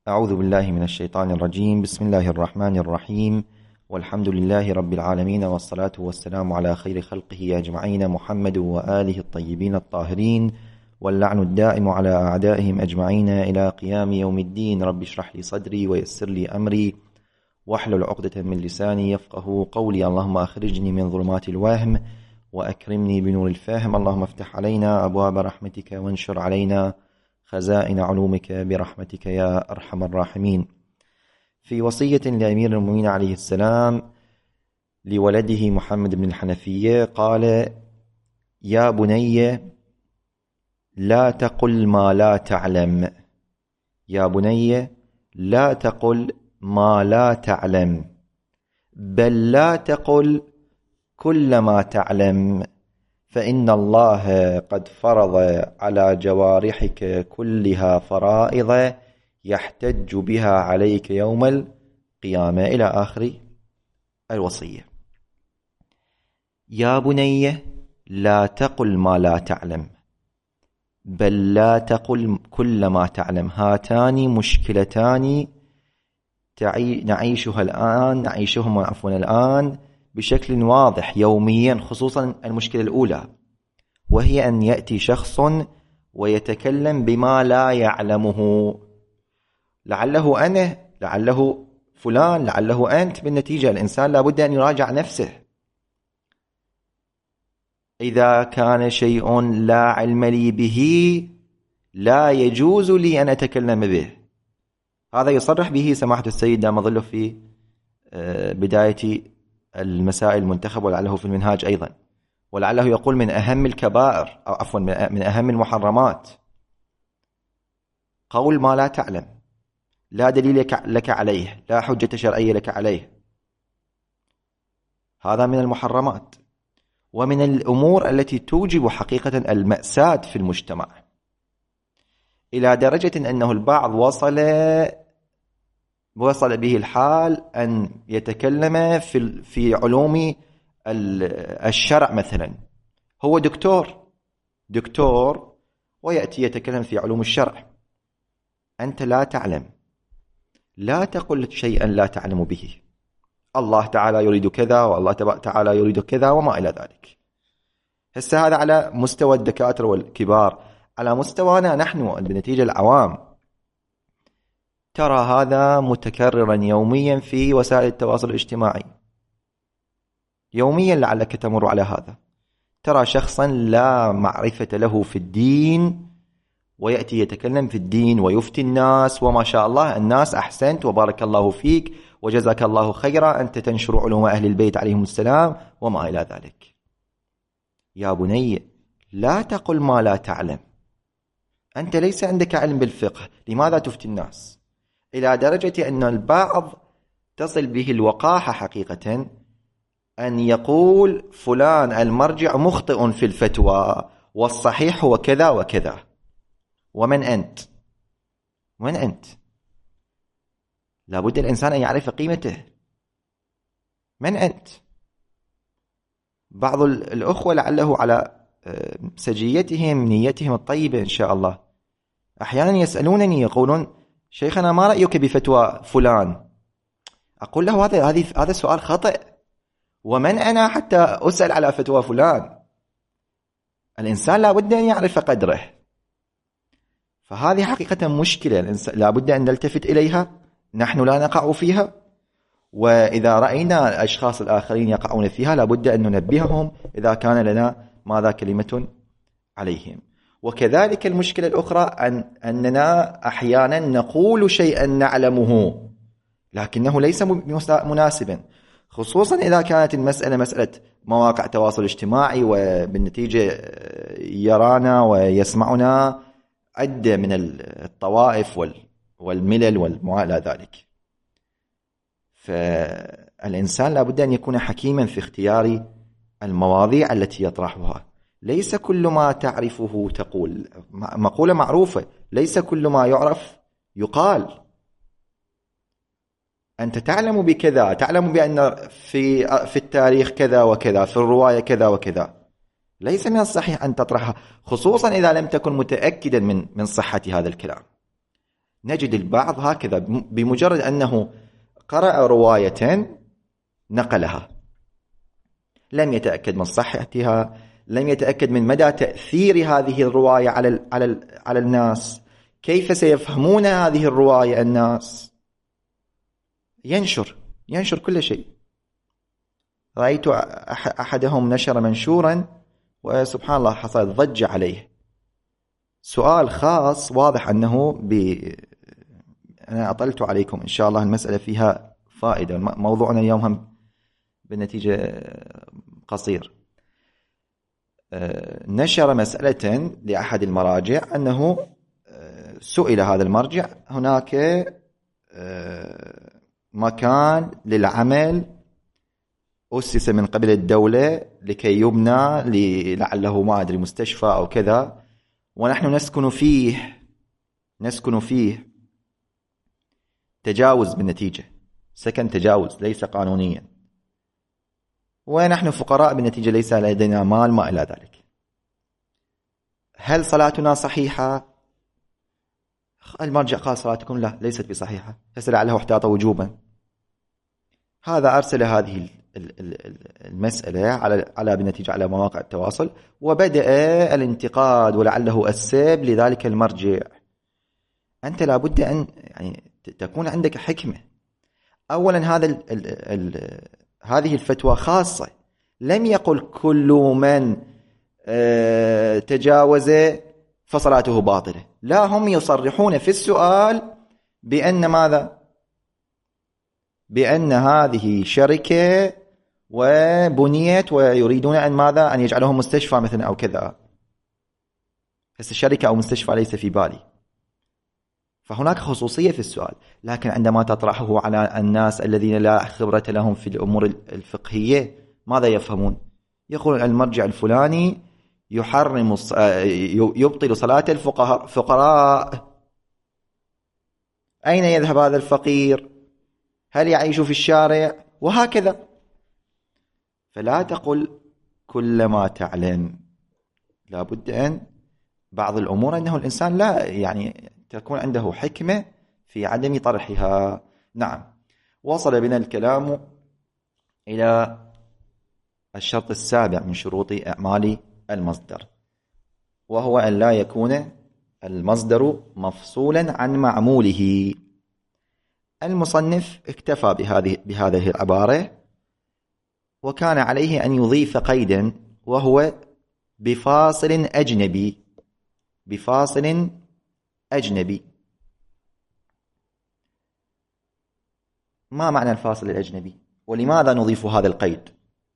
أعوذ بالله من الشيطان الرجيم. بسم الله الرحمن الرحيم، والحمد لله رب العالمين، والصلاة والسلام على خير خلقه أجمعين، محمد وآله الطيبين الطاهرين، واللعن الدائم على أعدائهم أجمعين إلى قيام يوم الدين. رب اشرح لي صدري ويسر لي أمري واحلل عقدة من لساني يفقه قولي. اللهم أخرجني من ظلمات الوهم وأكرمني بنور الفهم. اللهم افتح علينا أبواب رحمتك وانشر علينا خزائن علومك برحمتك يا أرحم الراحمين. في وصية لأمير المؤمنين عليه السلام لولده محمد بن الحنفية قال: يا بني لا تقل ما لا تعلم. يا بني لا تقل ما لا تعلم، بل لا تقل كل ما تعلم، فإن الله قد فرض على جوارحك كلها فرائض يحتج بها عليك يوم القيامة، إلى آخر الوصية. يا بني لا تقل ما لا تعلم، بل لا تقل كل ما تعلم. هاتان مشكلتان نعيشهما الآن بشكل واضح يوميا، خصوصا المشكلة الأولى، وهي أن يأتي شخص ويتكلم بما لا يعلمه، لعله أنا، لعله فلان، لعله أنت. بالنتيجة الإنسان لابد أن يراجع نفسه. إذا كان شيء لا علم لي به لا يجوز لي أن أتكلم به. هذا يصرح به سماحة السيد دام ظله في بداية المسائل المنتخب، ولعله في المنهاج أيضا، ولعله يقول من أهم الكبائر، أو عفوا من أهم المحرمات قول ما لا تعلم، لا دليل لك عليه، لا حجة شرعية لك عليه. هذا من المحرمات ومن الأمور التي توجب حقيقة المأساة في المجتمع، إلى درجة أنه البعض وصل به الحال أن يتكلم في علوم الشرع. مثلا هو دكتور ويأتي يتكلم في علوم الشرع. أنت لا تعلم، لا تقل شيئا لا تعلم به. الله تعالى يريد كذا، والله تعالى يريد كذا، وما إلى ذلك. هسه هذا على مستوى الدكاترة والكبار. على مستوانا نحن بنتيجة العوام، ترى هذا متكررا يوميا في وسائل التواصل الاجتماعي. يوميا لعلك تمر على هذا. ترى شخصا لا معرفة له في الدين ويأتي يتكلم في الدين ويفتي الناس، وما شاء الله الناس أحسنت وبارك الله فيك وجزاك الله خيرا، أنت تنشر علوم أهل البيت عليهم السلام وما إلى ذلك. يا بني لا تقل ما لا تعلم. أنت ليس عندك علم بالفقه، لماذا تفتي الناس؟ إلى درجة أن البعض تصل به الوقاحة حقيقة أن يقول فلان المرجع مخطئ في الفتوى والصحيح هو كذا وكذا. ومن أنت؟ من أنت؟ لابد الإنسان أن يعرف قيمته. من أنت؟ بعض الأخوة لعله على سجيتهم نيتهم الطيبة إن شاء الله أحيانا يسألونني يقولون: شيخنا ما رأيك بفتوى فلان؟ أقول له هذا سؤال خطأ. ومن أنا حتى أسأل على فتوى فلان؟ الإنسان لابد أن يعرف قدره. فهذه حقيقة مشكلة لابد أن نلتفت إليها. نحن لا نقع فيها، وإذا رأينا الأشخاص الآخرين يقعون فيها لابد أن ننبههم إذا كان لنا ماذا كلمة عليهم. وكذلك المشكلة الأخرى أننا أحيانا نقول شيئا نعلمه لكنه ليس مناسبا، خصوصا إذا كانت المسألة مسألة مواقع تواصل اجتماعي، وبالنتيجة يرانا ويسمعنا عدة من الطوائف والملل وما إلى ذلك. فالإنسان لابد أن يكون حكيما في اختيار المواضيع التي يطرحها. ليس كل ما تعرفه تقول. مقولة معروفة: ليس كل ما يعرف يقال. أنت تعلم بكذا، تعلم بأن في التاريخ كذا وكذا، في الرواية كذا وكذا، ليس من الصحيح أن تطرحها، خصوصا إذا لم تكن متأكدا من صحة هذا الكلام. نجد البعض هكذا بمجرد أنه قرأ رواية نقلها، لم يتأكد من صحتها، لم يتأكد من مدى تأثير هذه الرواية على الناس، كيف سيفهمون هذه الرواية الناس. ينشر كل شيء. رأيت أحدهم نشر منشورا وسبحان الله حصلت ضجة عليه، سؤال خاص واضح أنه أنا أطلت عليكم إن شاء الله المسألة فيها فائدة، موضوعنا اليوم هم بالنتيجة قصير. نشر مسألة لأحد المراجع أنه سئل هذا المرجع هناك مكان للعمل أسس من قبل الدولة لكي يبنى لعله ما أدري مستشفى أو كذا، ونحن نسكن فيه تجاوز بالنتيجة، سكن تجاوز ليس قانونيا، ونحن فقراء بالنتيجة ليس لدينا مال ما إلى ذلك. هل صلاتنا صحيحة؟ المرجع قال صلاتكم لا ليست بصحيحة، فلعله احتاط وجوبا. هذا أرسل هذه المسألة على بالنتيجة على مواقع التواصل، وبدأ الانتقاد ولعله السب لذلك المرجع. أنت لابد أن يعني تكون عندك حكمة. أولا هذه الفتوى خاصة، لم يقل كل من تجاوز فصلاته باطلة، لا، هم يصرحون في السؤال بأن ماذا؟ بأن هذه شركة وبنيت ويريدون أن ماذا؟ أن يجعلهم مستشفى مثلا أو كذا. بس الشركة أو مستشفى ليس في بالي، فهناك خصوصية في السؤال. لكن عندما تطرحه على الناس الذين لا خبرة لهم في الأمور الفقهية ماذا يفهمون؟ يقول المرجع الفلاني يبطل صلاة الفقراء. أين يذهب هذا الفقير؟ هل يعيش في الشارع؟ وهكذا. فلا تقل كل ما تعلم، لابد أن بعض الأمور أنه الإنسان لا يعني تكون عنده حكمة في عدم طرحها. نعم. وصل بنا الكلام إلى الشرط السابع من شروط أعمال المصدر، وهو أن لا يكون المصدر مفصولا عن معموله. المصنف اكتفى بهذه العبارة، وكان عليه أن يضيف قيدا، وهو بفاصل أجنبي. بفاصل أجنبي. ما معنى الفاصل الأجنبي؟ ولماذا نضيف هذا القيد؟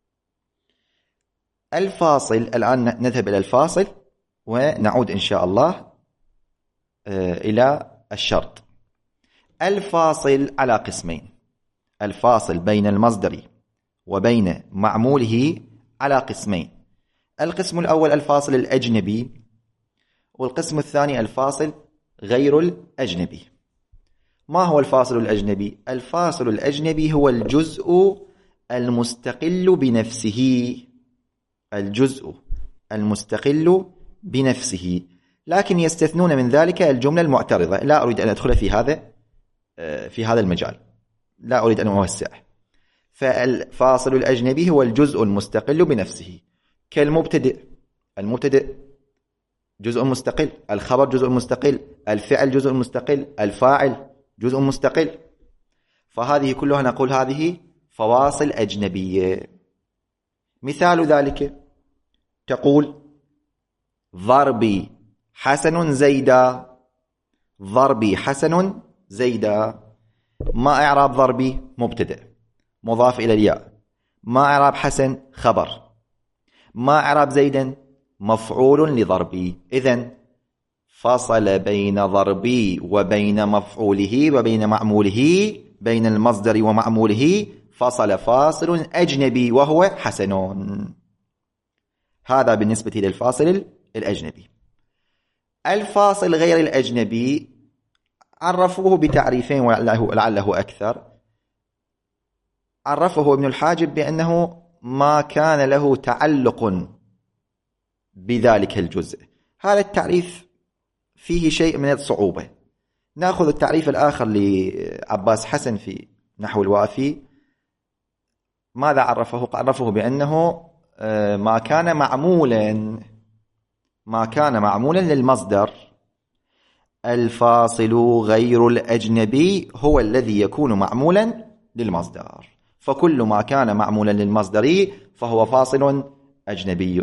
الفاصل، الآن نذهب إلى الفاصل ونعود إن شاء الله إلى الشرط. الفاصل على قسمين. الفاصل بين المصدر وبين معموله على قسمين. القسم الأول الفاصل الأجنبي، والقسم الثاني الفاصل غير الأجنبي. ما هو الفاصل الأجنبي؟ الفاصل الأجنبي هو الجزء المستقل بنفسه. الجزء المستقل بنفسه، لكن يستثنون من ذلك الجملة المعترضة. لا أريد أن أدخل في هذا المجال، لا أريد أن أوسع. فالفاصل الأجنبي هو الجزء المستقل بنفسه، كالمبتدئ. المبتدئ جزء مستقل، الخبر جزء مستقل، الفعل جزء مستقل، الفاعل جزء مستقل. فهذه كلها نقول هذه فواصل أجنبية. مثال ذلك تقول ضربي حسن زيدا. ضربي حسن زيدا. ما إعراب ضربي؟ مبتدأ مضاف إلى الياء. ما إعراب حسن؟ خبر. ما إعراب زيدا؟ مفعول لضربي. إذن فصل بين ضربي وبين مفعوله وبين معموله، بين المصدر ومعموله، فصل فاصل أجنبي وهو حسن. هذا بالنسبة للفاصل الأجنبي. الفاصل غير الأجنبي عرفوه بتعريفين ولعله أكثر. عرفه ابن الحاجب بأنه ما كان له تعلق بذلك الجزء. هذا التعريف فيه شيء من الصعوبة، نأخذ التعريف الآخر لعباس حسن في نحو الوافي. ماذا عرفه؟ عرفه بأنه ما كان معمولا للمصدر، الفاصل غير الأجنبي هو الذي يكون معمولا للمصدر، فكل ما كان معمولا للمصدر فهو فاصل أجنبي.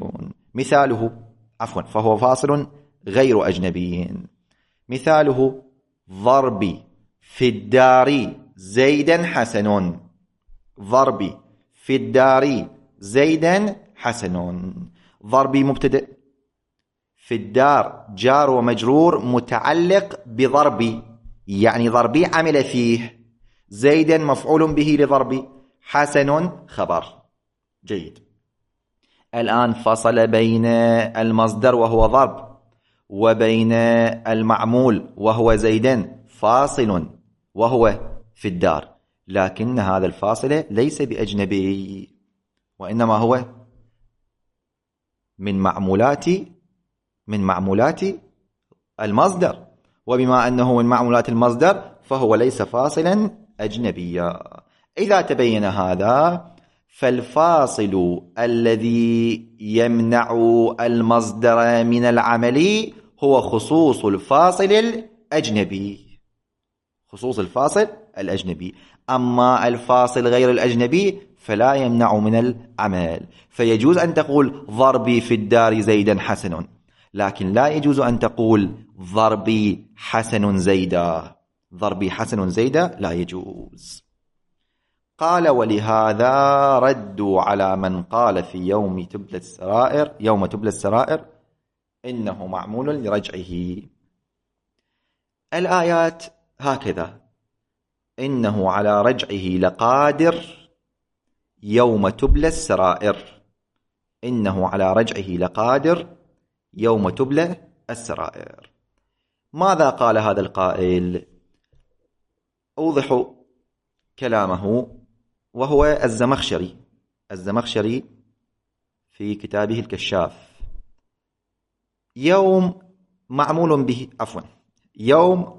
فهو فاصل غير أجنبي. مثاله ضربي في الدار زيدا حسن. ضربي في الدار زيدا حسن. ضربي مبتدأ، في الدار جار ومجرور متعلق بضربي، يعني ضربي عمل فيه، زيدا مفعول به لضربي، حسن خبر. جيد. الآن فصل بين المصدر وهو ضرب وبين المعمول وهو زيدا فاصل وهو في الدار، لكن هذا الفاصل ليس بأجنبي، وإنما هو من معمولات المصدر، وبما أنه من معمولات المصدر فهو ليس فاصلا أجنبيا. إذا تبين هذا فالفاصل الذي يمنع المصدر من العمل هو خصوص الفاصل الأجنبي. أما الفاصل غير الأجنبي فلا يمنع من العمل، فيجوز أن تقول ضربي في الدار زيدا حسن، لكن لا يجوز أن تقول ضربي حسن زيدا. ضربي حسن زيدا لا يجوز. قال ولهذا ردوا على من قال في يوم تبلى السرائر إنه معمول لرجعه. الآيات هكذا: إنه على رجعه لقادر يوم تبلى السرائر. إنه على رجعه لقادر يوم تبلى السرائر. ماذا قال هذا القائل؟ أوضح كلامه، وهو الزمخشري في كتابه الكشاف. يوم معمول به، يوم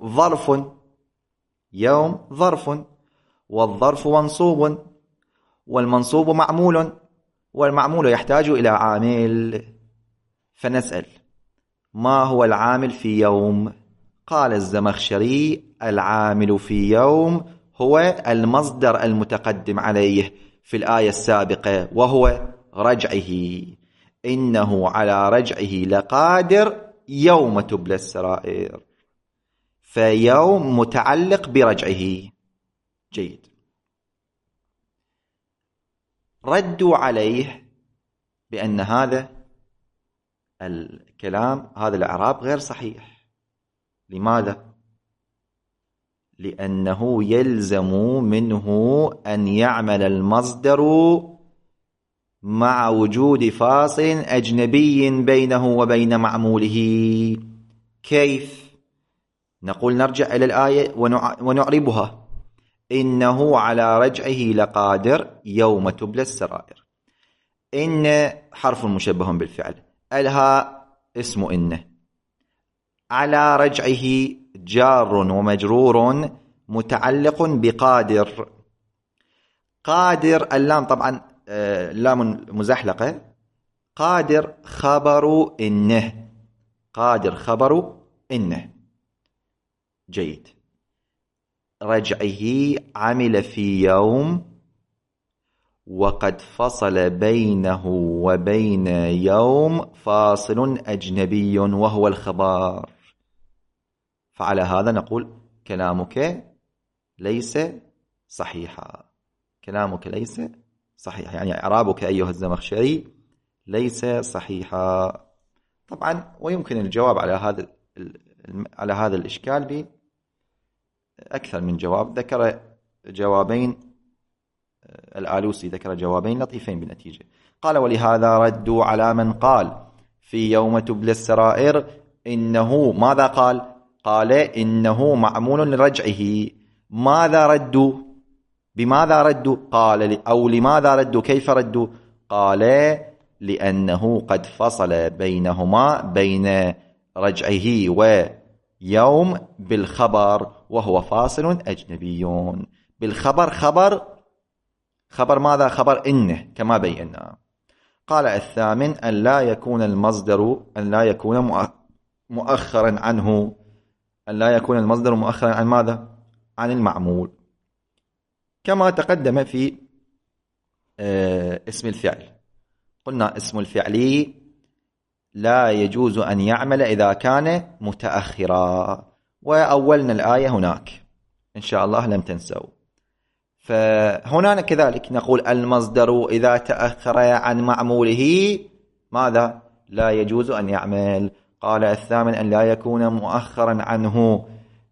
ظرف، والظرف منصوب، والمنصوب معمول، والمعمول يحتاج إلى عامل. فنسأل: ما هو العامل في يوم؟ قال الزمخشري: العامل في يوم هو المصدر المتقدم عليه في الآية السابقة، وهو رجعه. إنه على رجعه لقادر يوم تبلى السرائر، فيوم متعلق برجعه. جيد. ردوا عليه بأن هذا الكلام، هذا الإعراب غير صحيح. لماذا؟ لأنه يلزم منه أن يعمل المصدر مع وجود فاصل أجنبي بينه وبين معموله. كيف؟ نقول نرجع إلى الآية ونعربها. إنه على رجعه لقادر يوم تبلى السرائر. إن حرف مشبه بالفعل، الها اسم إن، على رجعه جار ومجرور متعلق بقادر. قادر اللام طبعا لام مزحلقة. قادر خبر إنه. قادر خبر إنه. جيد. رجعه عمل في يوم، وقد فصل بينه وبين يوم فاصل أجنبي وهو الخبر. فعلى هذا نقول كلامك ليس صحيحا. كلامك ليس صحيح، يعني إعرابك أيها الزمخشري ليس صحيحا. طبعا ويمكن الجواب على هذا الإشكال بأكثر من جواب. ذكر جوابين، الآلوسي ذكر جوابين لطيفين بالنتيجة. قال ولهذا ردوا على من قال في يوم تبلى السرائر إنه ماذا قال؟ قال إنه معمول لرجعه. ماذا ردوا؟ بماذا ردوا؟ قال أو لماذا ردوا؟ كيف ردوا؟ قال لأنه قد فصل بينهما، بين رجعه يوم بالخبر وهو فاصل أجنبي. بالخبر خبر ماذا؟ خبر إنه كما بينا. قال الثامن أن لا يكون المصدر مؤخرا عنه. أن لا يكون المصدر مؤخرا عن ماذا؟ عن المعمول، كما تقدم في اسم الفعل. قلنا اسم الفعل لا يجوز أن يعمل إذا كان متأخرا، وأولنا الآية هناك إن شاء الله لم تنسوا. فهنا كذلك نقول المصدر إذا تأخر عن معموله ماذا؟ لا يجوز أن يعمل. قال الثامن أن لا يكون مؤخرا عنه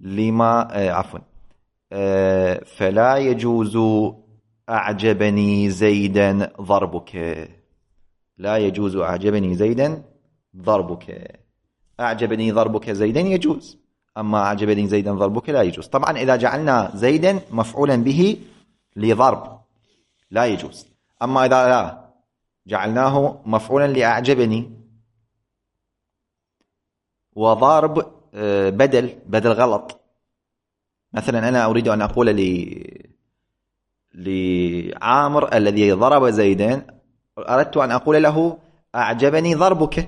فلا يجوز أعجبني زيدا ضربك. لا يجوز أعجبني زيدا ضربك. أعجبني ضربك زيدا يجوز، أما أعجبني زيدا ضربك لا يجوز. طبعا إذا جعلنا زيدا مفعولا به لضرب لا يجوز، أما إذا لا جعلناه مفعولا لأعجبني وضرب بدل غلط. مثلا أنا أريد أن أقول لعامر الذي ضرب زيدا، أردت أن أقول له أعجبني ضربك،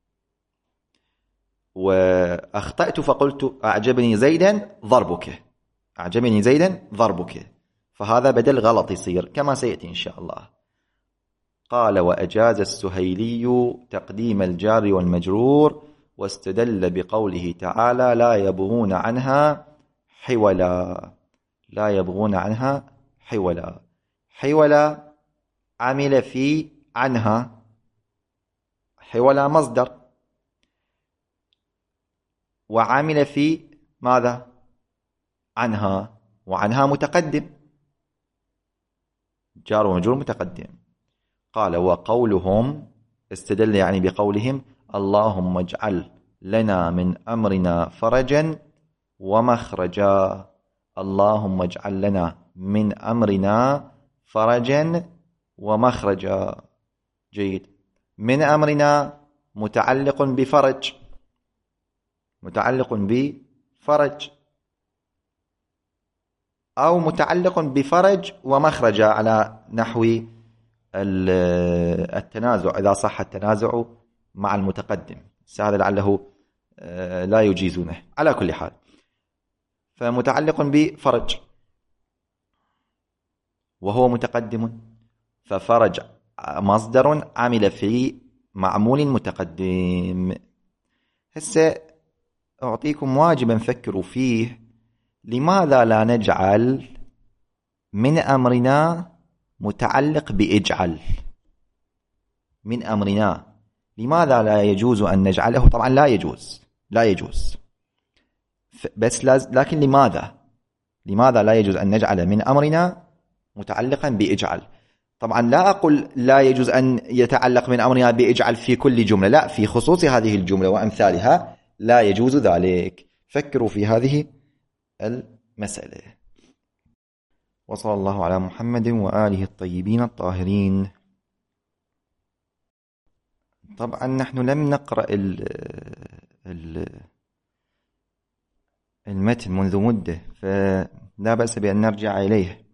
وأخطأت فقلت أعجبني زيدا ضربك. أعجبني زيدا ضربك، فهذا بدل غلط يصير كما سيأتي إن شاء الله. قال وأجاز السهيلي تقديم الجار والمجرور، واستدل بقوله تعالى لا يبغون عنها حولا. لا يبغون عنها حولا. حولا عمل في عنها، حولا مصدر، وعمل في ماذا؟ عنها، وعنها متقدم، جار ومجرور متقدم. قال وقولهم استدل يعني بقولهم اللهم اجعل لنا من أمرنا فرجا ومخرجا. اللهم اجعل لنا من أمرنا فرجا ومخرجا. جيد. من أمرنا متعلق بفرج، متعلق بفرج، أو متعلق بفرج ومخرجا على نحو التنازع إذا صح التنازع مع المتقدم. هذا لعله لا يجيزونه. على كل حال فمتعلق بفرج وهو متقدم، ففرج مصدر عمل في معمول متقدم. هسه أعطيكم واجبا فكروا فيه. لماذا لا نجعل من أمرنا متعلق بإجعل؟ من أمرنا لماذا لا يجوز أن نجعله؟ طبعا لا يجوز، لا يجوز، بس لكن لماذا لا يجوز أن نجعل من أمرنا متعلقا بإجعل؟ طبعا لا أقول لا يجوز أن يتعلق من أمرنا بإجعل في كل جملة، لا، في خصوص هذه الجملة وأمثالها لا يجوز ذلك. فكروا في هذه المسألة. وصلى الله على محمد وآله الطيبين الطاهرين. طبعا نحن لم نقرأ المتن منذ مدة، فلا بأس بأن نرجع إليه.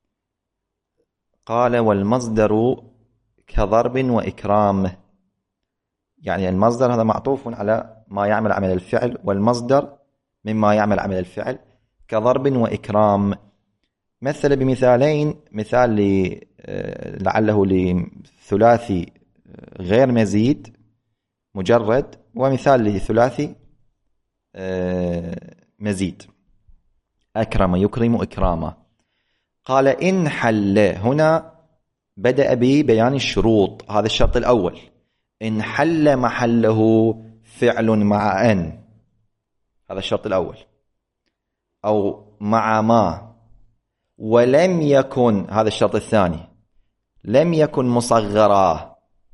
قال والمصدر كضرب وإكرام، يعني المصدر هذا معطوف على ما يعمل عمل الفعل، والمصدر مما يعمل عمل الفعل كضرب وإكرام. مثل بمثالين، مثال لعله لثلاثي غير مزيد مجرد، ومثال لثلاثي مزيد. أكرم يكرم إكراما. قال إن حل، هنا بدأ ببيان الشروط. هذا الشرط الأول، إن حل محله فعل مع أن، هذا الشرط الأول، أو مع ما، ولم يكن، هذا الشرط الثاني، لم يكن مصغرا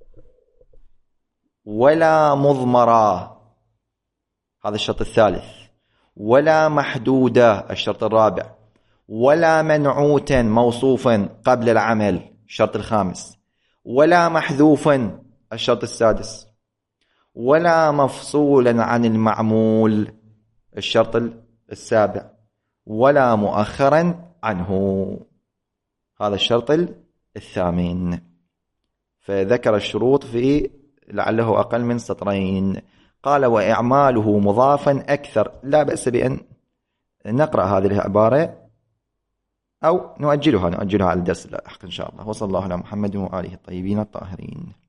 ولا مضمرا، هذا الشرط الثالث، ولا محدودا، الشرط الرابع، ولا منعوتا موصوفا قبل العمل، الشرط الخامس، ولا محذوفا، الشرط السادس، ولا مفصولا عن المعمول، الشرط السابع ولا مؤخرا عنه، هذا الشرط الثامن. فذكر الشروط في لعله أقل من سطرين. قال وإعماله مضافا أكثر. لا بأس بأن نقرأ هذه العبارة أو نؤجلها على الدرس اللاحق إن شاء الله. وصلى الله على محمد وآله الطيبين الطاهرين.